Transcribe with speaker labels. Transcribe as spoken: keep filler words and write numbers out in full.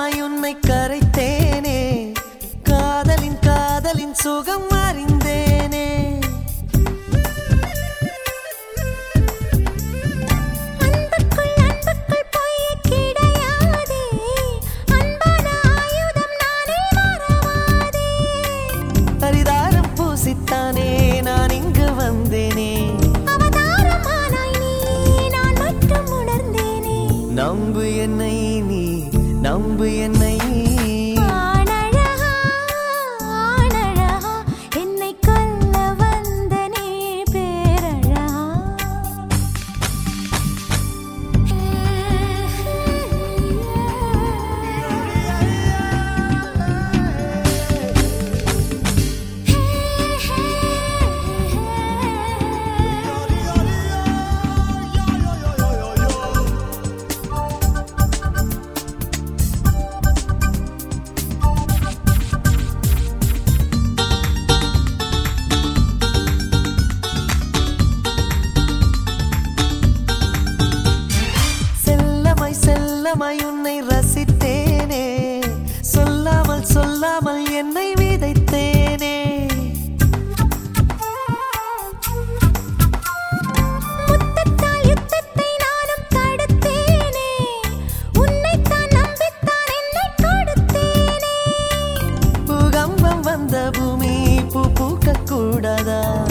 Speaker 1: செல்லமாய் உன்னை கரைத்தேனே, காதலின் காதலின் சுகம் அறிந்தேனே.
Speaker 2: அன்புக்குள் அன்புக்குள் பொய் கிடையாதே, அன்பான ஆயுதம் நானே மறவாதே.
Speaker 1: பரிதாரம் பூசித்தானே நான் இங்கு வந்தேனே,
Speaker 2: அவதாரமானாய் நீ நான் மட்டும் உணர்ந்தேனே.
Speaker 1: நம்பு என்னை நீ, நம்பு என்னை.
Speaker 2: ஆனழகா ஆனழகா என்னை கொல்ல வந்தனே பேரழகா.
Speaker 1: செல்லமாய் உன்னை ரசித்தேனே, சொல்லாமல் சொல்லாமல் என்னை விதைத்தேனே.
Speaker 2: முத்தத்தால் யுத்தத்தை நானும் தடுத்தேனே, உன்னைத்தான் நம்பித்தான் என்னை கொடுத்தேனே.
Speaker 1: பூகம்பம் வந்த பூமி பூ பூக்க கூடாதா?